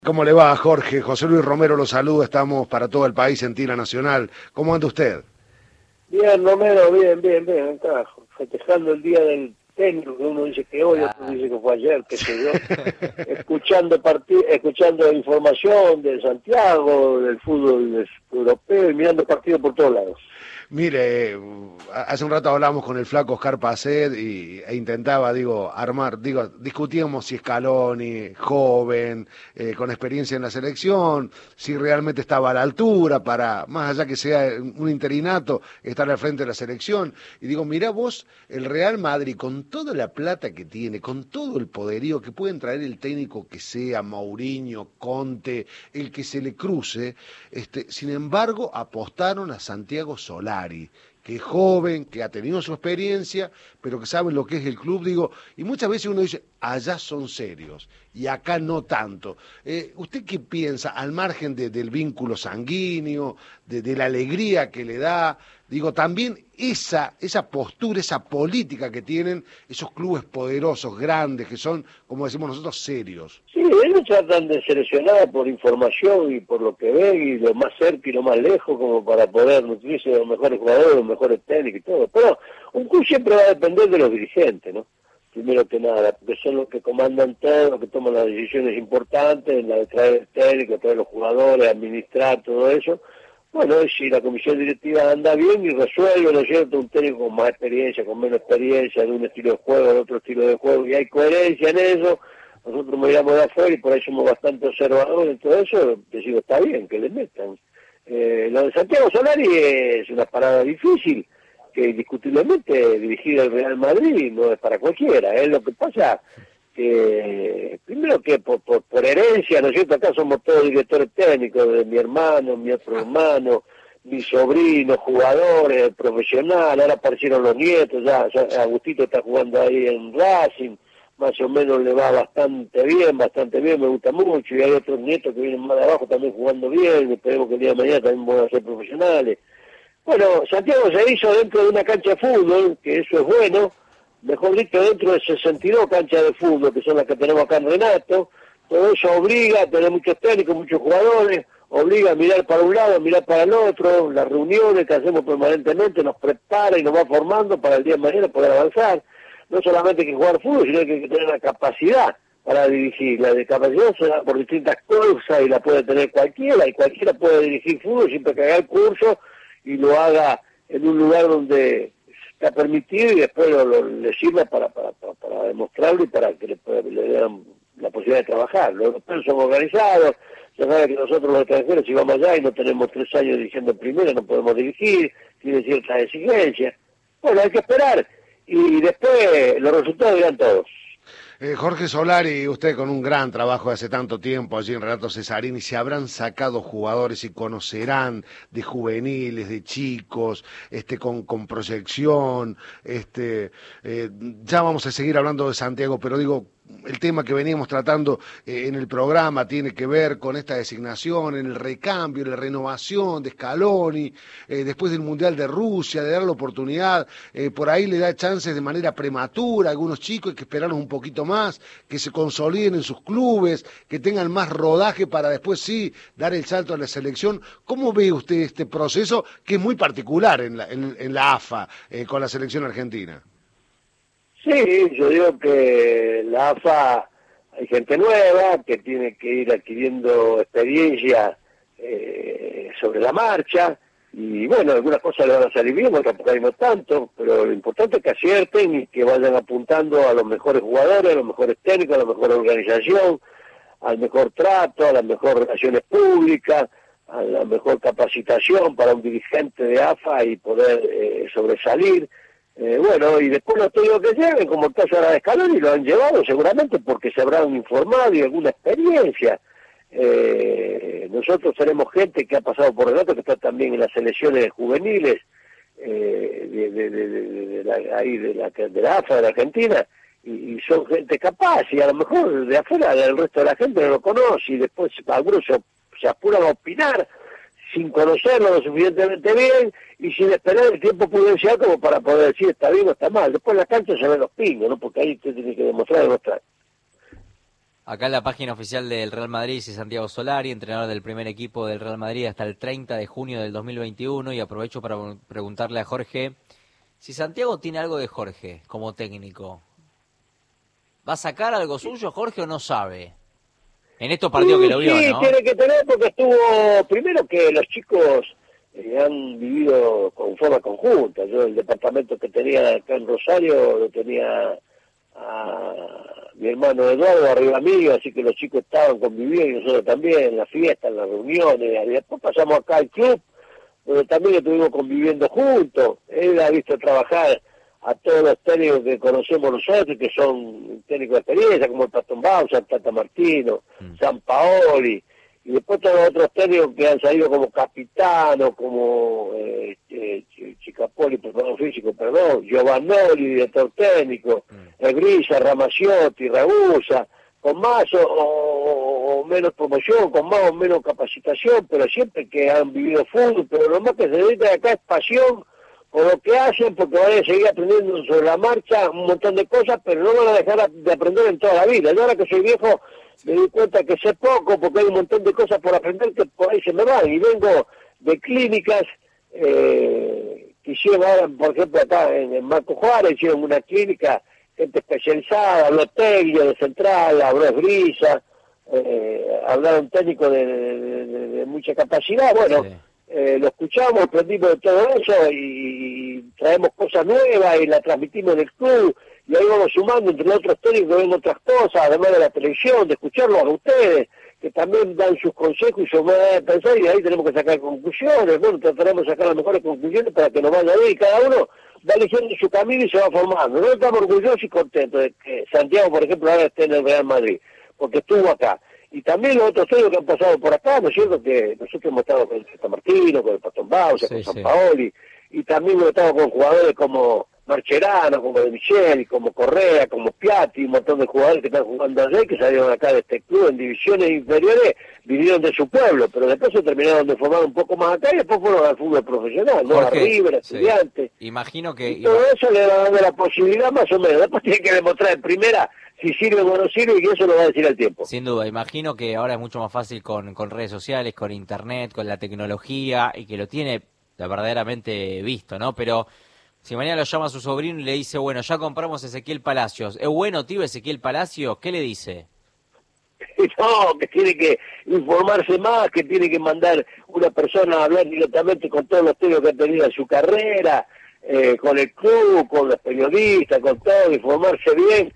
¿Cómo le va, Jorge? José Luis Romero lo saluda, estamos para todo el país en Tira Nacional. ¿Cómo anda usted? Bien, Romero, bien, acá festejando el día del técnico, que uno dice que hoy, otro dice que fue ayer, qué sé yo, escuchando información de Santiago, del fútbol europeo y mirando partidos por todos lados. Mire, hace un rato hablábamos con el flaco Oscar Pacet e intentaba, discutíamos si Scaloni, joven, con experiencia en la selección, si realmente estaba a la altura para, más allá que sea un interinato, estar al frente de la selección. Y digo, mirá vos, el Real Madrid, con toda la plata que tiene, con todo el poderío que pueden traer el técnico que sea, Mourinho, Conte, el que se le cruce, sin embargo, apostaron a Santiago Solari, que es joven, que ha tenido su experiencia, pero que sabe lo que es el club, y muchas veces uno dice, allá son serios, y acá no tanto. ¿Usted qué piensa, al margen del vínculo sanguíneo, de la alegría que le da, también esa postura, esa política que tienen esos clubes poderosos, grandes, que son, como decimos nosotros, serios? Sí, ellos tratan de seleccionar por información y por lo que ven, y lo más cerca y lo más lejos, como para poder nutrirse de los mejores jugadores, los mejores técnicos y todo. Pero un club siempre va a depender de los dirigentes, ¿no? Primero que nada, porque son los que comandan todo, los que toman las decisiones importantes, la de traer el técnico, traer los jugadores, administrar todo eso. Bueno, si la comisión directiva anda bien y resuelve, ¿no es cierto?, un técnico con más experiencia, con menos experiencia, de un estilo de juego, de otro estilo de juego, y hay coherencia en eso, nosotros miramos de afuera y por ahí somos bastante observadores en todo eso, decido, está bien, que le metan. Lo de Santiago Solari es una parada difícil, que indiscutiblemente dirigir el Real Madrid no es para cualquiera, es lo que pasa que primero que por herencia, ¿no es cierto? Acá somos todos directores técnicos, de mi hermano, mi otro hermano, mis sobrinos, jugadores, profesionales, ahora aparecieron los nietos, ya Agustito está jugando ahí en Racing, más o menos le va bastante bien, me gusta mucho, y hay otros nietos que vienen más de abajo también jugando bien, esperemos que el día de mañana también van a ser profesionales. Bueno, Santiago se hizo dentro de una cancha de fútbol, que eso es bueno, mejor dicho, dentro de 62 canchas de fútbol, que son las que tenemos acá en Renato. Todo eso obliga a tener muchos técnicos, muchos jugadores, obliga a mirar para un lado, a mirar para el otro, las reuniones que hacemos permanentemente nos prepara y nos va formando para el día de mañana poder avanzar. No solamente hay que jugar fútbol, sino que hay que tener la capacidad para dirigir. La de capacidad se da por distintas cosas y la puede tener cualquiera, y cualquiera puede dirigir fútbol siempre que haga el curso y lo haga en un lugar donde está permitido y después le sirva para demostrarlo y para que le den la posibilidad de trabajar. Los europeos son organizados, se sabe que nosotros los extranjeros, si vamos allá y no tenemos 3 años dirigiendo en primera, no podemos dirigir, tiene ciertas exigencias. Bueno, hay que esperar y después los resultados dirán todos. Jorge Solari, usted con un gran trabajo de hace tanto tiempo allí en Renato Cesarini, se habrán sacado jugadores y conocerán de juveniles, de chicos, con proyección, ya vamos a seguir hablando de Santiago, pero el tema que veníamos tratando en el programa tiene que ver con esta designación, en el recambio, en la renovación de Scaloni, después del Mundial de Rusia, de dar la oportunidad, por ahí le da chances de manera prematura a algunos chicos, hay que esperarlos un poquito más, que se consoliden en sus clubes, que tengan más rodaje para después sí dar el salto a la selección. ¿Cómo ve usted este proceso que es muy particular en la AFA con la selección argentina? Sí, yo digo que la AFA hay gente nueva que tiene que ir adquiriendo experiencia sobre la marcha, y bueno, algunas cosas le van a salir bien, otras por ahí no tanto, pero lo importante es que acierten y que vayan apuntando a los mejores jugadores, a los mejores técnicos, a la mejor organización, al mejor trato, a las mejores relaciones públicas, a la mejor capacitación para un dirigente de AFA y poder sobresalir. Bueno, y después los técnicos que lleven, como el caso ahora de Scaloni, lo han llevado seguramente porque se habrán informado y alguna experiencia. Nosotros tenemos gente que ha pasado por Renato, que está también en las selecciones juveniles de la AFA de la Argentina, y son gente capaz, y a lo mejor de afuera el resto de la gente no lo conoce, y después algunos se apuran a opinar sin conocerlo lo suficientemente bien y sin esperar el tiempo prudencial como para poder decir está bien o está mal. Después en la cancha se ven los pingos, ¿no? Porque ahí usted tiene que demostrar. Acá en la página oficial del Real Madrid dice Santiago Solari, entrenador del primer equipo del Real Madrid hasta el 30 de junio del 2021, y aprovecho para preguntarle a Jorge si Santiago tiene algo de Jorge como técnico. ¿Va a sacar algo suyo Jorge o no sabe? En estos partidos que lo vio, sí, ¿no? Tiene que tener porque estuvo, primero que los chicos han vivido con forma conjunta. Yo el departamento que tenía acá en Rosario lo tenía a mi hermano Eduardo arriba mío, así que los chicos estaban conviviendo y nosotros también en las fiestas, en las reuniones, y después pasamos acá al club, donde también estuvimos conviviendo juntos. Él ha visto trabajar a todos los técnicos que conocemos nosotros, que son técnicos de experiencia, como el Patton Bausa, el Tata Martino, San Paoli, y después todos los otros técnicos que han salido como Capitano, como Chicapoli, preparador físico, Giovannoli, director técnico, Grisa, Ramaciotti, Ragusa, con más o menos promoción, con más o menos capacitación, pero siempre que han vivido fútbol, pero lo más que se necesita acá es pasión por lo que hacen, porque van a seguir aprendiendo sobre la marcha un montón de cosas, pero no van a dejar de aprender en toda la vida. Yo ahora que soy viejo me doy cuenta que sé poco, porque hay un montón de cosas por aprender que por ahí se me van, y vengo de clínicas que hicieron ahora, por ejemplo, acá en Marco Juárez, hicieron una clínica, gente especializada, habló Teglio de Central, habló Brisa, hablaron técnicos de mucha capacidad, bueno, sí. Lo escuchamos, aprendimos de todo eso y traemos cosas nuevas y la transmitimos en el club, y ahí vamos sumando entre otros técnicos que ven otras cosas, además de la televisión, de escucharlos a ustedes, que también dan sus consejos y su manera de pensar, y de ahí tenemos que sacar conclusiones. Bueno, trataremos de sacar las mejores conclusiones para que nos vaya bien, y cada uno va eligiendo su camino y se va formando. Nosotros estamos orgullosos y contentos de que Santiago, por ejemplo, ahora esté en el Real Madrid, porque estuvo acá. Y también los otros técnicos que han pasado por acá, ¿no es cierto? Que nosotros hemos estado con el San Martino, con el Patton Bausa, con San Paoli, y también hemos estado con jugadores como Marcherano, como De Micheli, como Correa, como Piatti, un montón de jugadores que están jugando allá, que salieron acá de este club en divisiones inferiores, vinieron de su pueblo, pero después se terminaron de formar un poco más acá y después fueron al fútbol profesional, ¿no? Jorge, a River, a Estudiantes. Imagino que... Y todo eso le va dando la posibilidad más o menos. Después tiene que demostrar en primera si sirve o no sirve, y eso lo va a decir el tiempo. Sin duda, imagino que ahora es mucho más fácil con redes sociales, con internet, con la tecnología, y que lo tiene verdaderamente visto, ¿no? Pero si mañana lo llama a su sobrino y le dice, bueno, ya compramos Ezequiel Palacios, ¿es bueno, tío, Ezequiel Palacios? ¿Qué le dice? No, que tiene que informarse más, que tiene que mandar una persona a hablar directamente con todos los técnicos que ha tenido en su carrera, con el club, con los periodistas, con todo, informarse bien.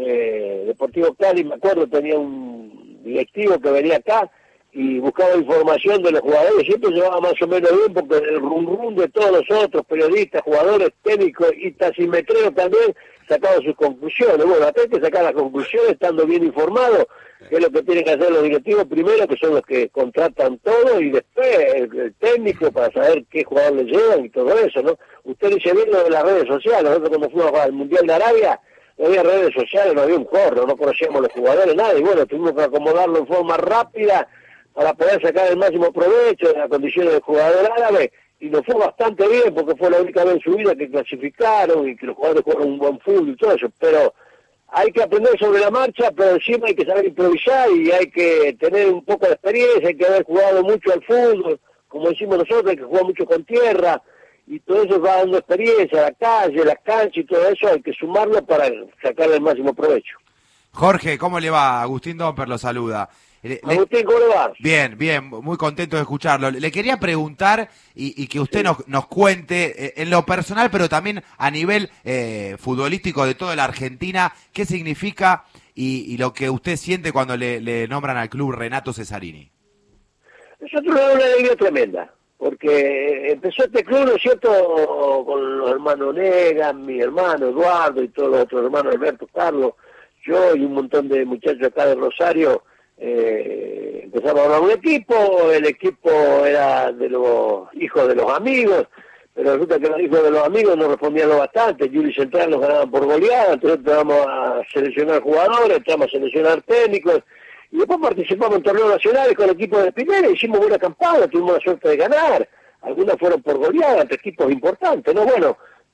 Deportivo Cali, me acuerdo, tenía un directivo que venía acá y buscaba información de los jugadores, siempre llevaba más o menos bien, porque el rum de todos los otros periodistas, jugadores, técnicos y taximetreos también sacaban sus conclusiones. Bueno, acá hay que sacar las conclusiones estando bien informado, que es lo que tienen que hacer los directivos primero, que son los que contratan todo, y después el técnico para saber qué jugador le llevan y todo eso, ¿no? Usted dice bien lo de las redes sociales. Nosotros cuando fuimos al Mundial de Arabia, no había redes sociales, no había un corro, no conocíamos los jugadores, nada, y bueno, tuvimos que acomodarlo en forma rápida para poder sacar el máximo provecho de las condiciones del jugador árabe, y nos fue bastante bien, porque fue la única vez en su vida que clasificaron y que los jugadores jugaron un buen fútbol y todo eso, pero hay que aprender sobre la marcha, pero encima hay que saber improvisar y hay que tener un poco de experiencia, hay que haber jugado mucho al fútbol, como decimos nosotros, hay que jugar mucho con tierra, y todo eso va dando experiencia, la calle, la cancha y todo eso, hay que sumarlo para sacarle el máximo provecho. Jorge, ¿cómo le va? Agustín Domper lo saluda. Agustín, ¿cómo le va? Bien, bien, muy contento de escucharlo. Le quería preguntar y que usted nos cuente en lo personal, pero también a nivel futbolístico de toda la Argentina, qué significa y lo que usted siente cuando le nombran al club Renato Cesarini. Nosotros nos da una alegría tremenda, porque empezó este club, ¿no es cierto?, con los hermanos Negan, mi hermano Eduardo y todos los otros hermanos, Alberto, Carlos, yo y un montón de muchachos acá de Rosario. Empezamos a armar un equipo, el equipo era de los hijos de los amigos, pero resulta que los hijos de los amigos no respondían lo bastante, Juli Central nos ganaban por goleada, entonces empezamos a seleccionar jugadores, empezamos a seleccionar técnicos, y después participamos en torneos nacionales con el equipo de Pineda, hicimos buena campaña, tuvimos la suerte de ganar, algunas fueron por goleada ante equipos importantes, ¿no? Bueno,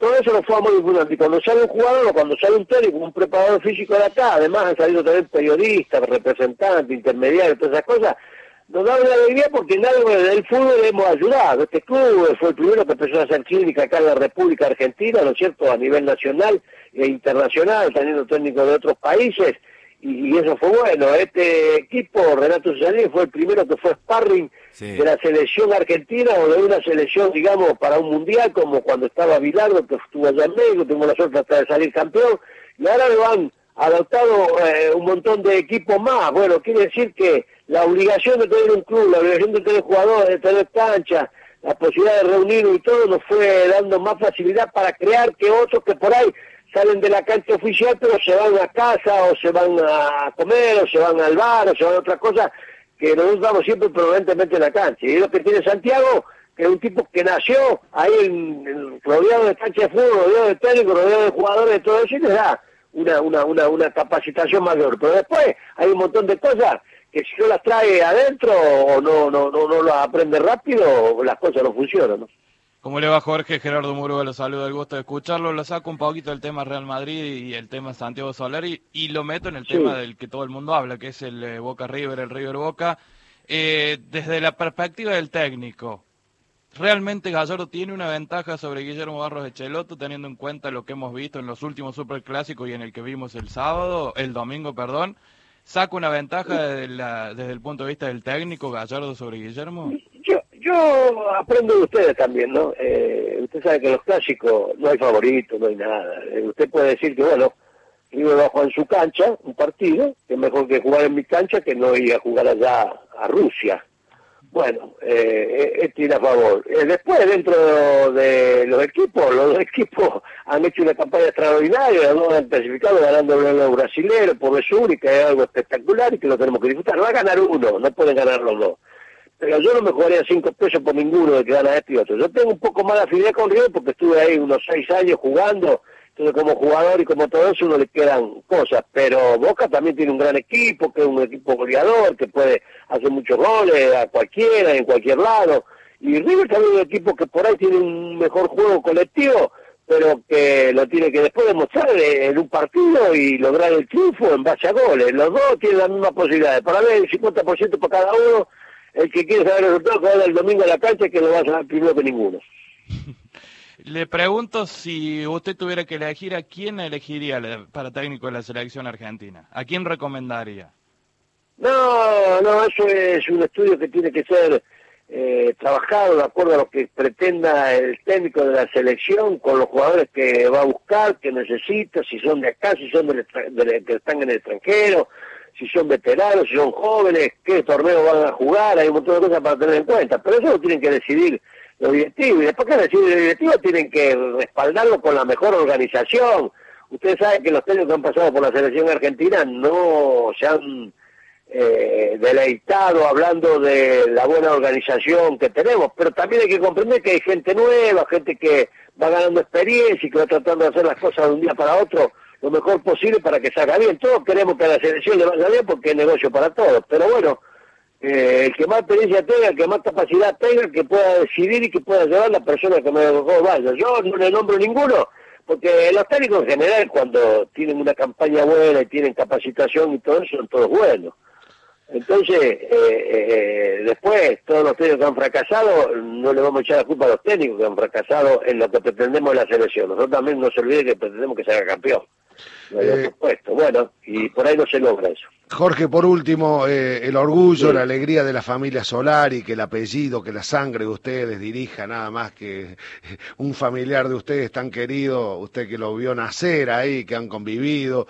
todo eso lo fue muy importante. Y cuando sale un jugador o cuando sale un técnico, un preparador físico de acá, además han salido también periodistas, representantes, intermediarios, todas esas cosas, nos da una alegría porque en algo del fútbol le hemos ayudado. Este club fue el primero que empezó a hacer clínica acá en la República Argentina, ¿no es cierto?, a nivel nacional e internacional, teniendo técnicos de otros países, y eso fue bueno. Este equipo, Renato Cesarini, fue el primero que fue sparring de la selección argentina o de una selección, digamos, para un mundial, como cuando estaba Bilardo, que estuvo allá en México, tuvimos la suerte hasta de salir campeón, y ahora lo han adoptado un montón de equipos más. Bueno, quiere decir que la obligación de tener un club, la obligación de tener jugadores, de tener canchas, la posibilidad de reunirnos y todo, nos fue dando más facilidad para crear que otros que por ahí salen de la cancha oficial, pero se van a casa, o se van a comer, o se van al bar, o se van a otra cosa, que nosotros estamos siempre permanentemente en la cancha. Y es lo que tiene Santiago, que es un tipo que nació ahí rodeado de cancha de fútbol, rodeado de técnicos, rodeado de jugadores, de todo eso, y les da una capacitación mayor. Pero después hay un montón de cosas que si no las trae adentro o no las aprende rápido, las cosas no funcionan, ¿no? ¿Cómo le va, Jorge? Gerardo Muro, lo saludo, el gusto de escucharlo. Lo saco un poquito del tema Real Madrid y el tema Santiago Solari y lo meto en el tema del que todo el mundo habla, que es el Boca River, el River Boca. Desde la perspectiva del técnico, ¿realmente Gallardo tiene una ventaja sobre Guillermo Barros Echelotto, teniendo en cuenta lo que hemos visto en los últimos superclásicos y en el que vimos el domingo, perdón? ¿Saca una ventaja desde el punto de vista del técnico Gallardo sobre Guillermo? Yo aprendo de ustedes también, ¿no? Usted sabe que en los clásicos no hay favorito, no hay nada. Usted puede decir que, bueno, River va a jugar en su cancha un partido, que es mejor que jugar en mi cancha que no ir a jugar allá a Rusia. Bueno, tiene a favor. Después, dentro de los dos equipos han hecho una campaña extraordinaria, los dos han clasificado ganando los brasileños por vez única, es algo espectacular y que lo tenemos que disfrutar. Va a ganar uno, no pueden ganar los dos. Pero yo no me jugaría 5 pesos por ninguno de que gana este y otro. Yo tengo un poco más de afinidad con River porque estuve ahí unos 6 años jugando, entonces como jugador y como todo eso uno le quedan cosas, pero Boca también tiene un gran equipo, que es un equipo goleador, que puede hacer muchos goles a cualquiera, en cualquier lado, y River también es un equipo que por ahí tiene un mejor juego colectivo, pero que lo tiene que después demostrar en un partido y lograr el triunfo en base a goles. Los dos tienen las mismas posibilidades, para ver el 50% para cada uno. El que quiere saber el resultado, que vaya el domingo a la cancha, que lo va a saber primero que ninguno. Le pregunto si usted tuviera que elegir, ¿a quién elegiría para técnico de la selección argentina? ¿A quién recomendaría? No, eso es un estudio que tiene que ser trabajado de acuerdo a lo que pretenda el técnico de la selección, con los jugadores que va a buscar, que necesita, si son de acá, si son que están en el extranjero, si son veteranos, si son jóvenes, qué torneo van a jugar, hay un montón de cosas para tener en cuenta, pero eso lo tienen que decidir los directivos, y después que decidir los directivos tienen que respaldarlo con la mejor organización. Ustedes saben que los técnicos que han pasado por la selección argentina no se han deleitado hablando de la buena organización que tenemos, pero también hay que comprender que hay gente nueva, gente que va ganando experiencia y que va tratando de hacer las cosas de un día para otro lo mejor posible para que salga bien. Todos queremos que a la selección le vaya bien porque es negocio para todos, pero bueno, el que más experiencia tenga, el que más capacidad tenga, que pueda decidir y que pueda llevar la persona que mejor vaya. Yo no le nombro ninguno, porque los técnicos en general, cuando tienen una campaña buena y tienen capacitación y todo eso, son todos buenos. Entonces, después, todos los técnicos que han fracasado, no le vamos a echar la culpa a los técnicos que han fracasado en lo que pretendemos de la selección. Nosotros también no se olvide que pretendemos que se haga campeón. Por supuesto, bueno, y por ahí no se logra eso. Jorge, por último, el orgullo, la alegría de la familia Solari, que el apellido, que la sangre de ustedes dirija nada más que un familiar de ustedes tan querido, usted que lo vio nacer ahí, que han convivido,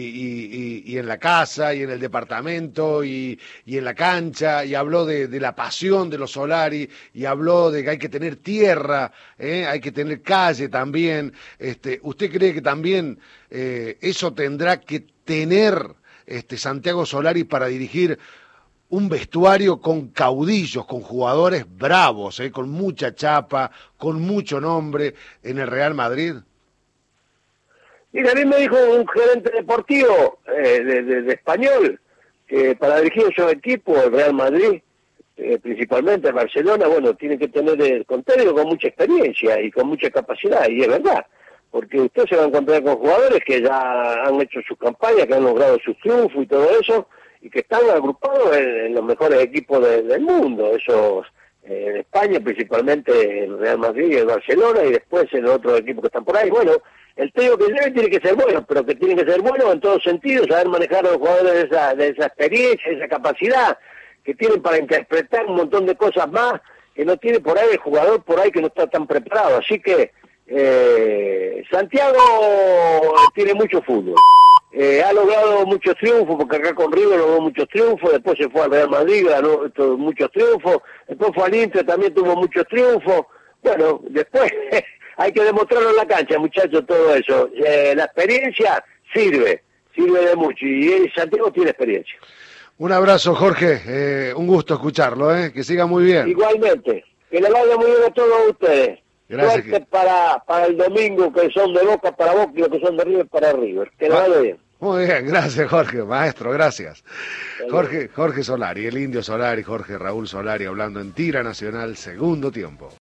y en la casa, y en el departamento, y en la cancha, y habló de la pasión de los Solari, y habló de que hay que tener tierra, hay que tener calle también. ¿Usted cree que también eso tendrá que tener Santiago Solari para dirigir un vestuario con caudillos, con jugadores bravos, con mucha chapa, con mucho nombre en el Real Madrid? Mira, a mí me dijo un gerente deportivo de español que para dirigir esos equipos, el Real Madrid, principalmente el Barcelona, bueno, tiene que tener con técnico con mucha experiencia y con mucha capacidad, y es verdad. porque usted se va a encontrar con jugadores que ya han hecho sus campañas, que han logrado sus triunfos y todo eso, y que están agrupados en los mejores equipos del mundo, esos en España, principalmente el Real Madrid y el Barcelona, y después en los otros equipos que están por ahí. Bueno, el trío que lleve tiene que ser bueno, pero que tiene que ser bueno en todos sentidos, saber manejar a los jugadores de esa experiencia, de esa capacidad que tienen para interpretar un montón de cosas más que no tiene por ahí el jugador por ahí que no está tan preparado. Así que Santiago tiene mucho fútbol. Ha logrado muchos triunfos, porque acá con River logró muchos triunfos, después se fue al Real Madrid, ganó muchos triunfos, después fue al Inter, también tuvo muchos triunfos. Bueno, después hay que demostrarlo en la cancha, muchachos, todo eso. La experiencia sirve de mucho, y Santiago tiene experiencia. Un abrazo, Jorge, un gusto escucharlo, que siga muy bien. Igualmente, que le vaya muy bien a todos ustedes. Gracias. Suerte para el domingo, que son de Boca para Boca y los que son de River para River. Que le vaya bien. Muy bien, gracias Jorge, maestro, gracias. Jorge Solari, el Indio Solari, Jorge Raúl Solari hablando en Tira Nacional, segundo tiempo.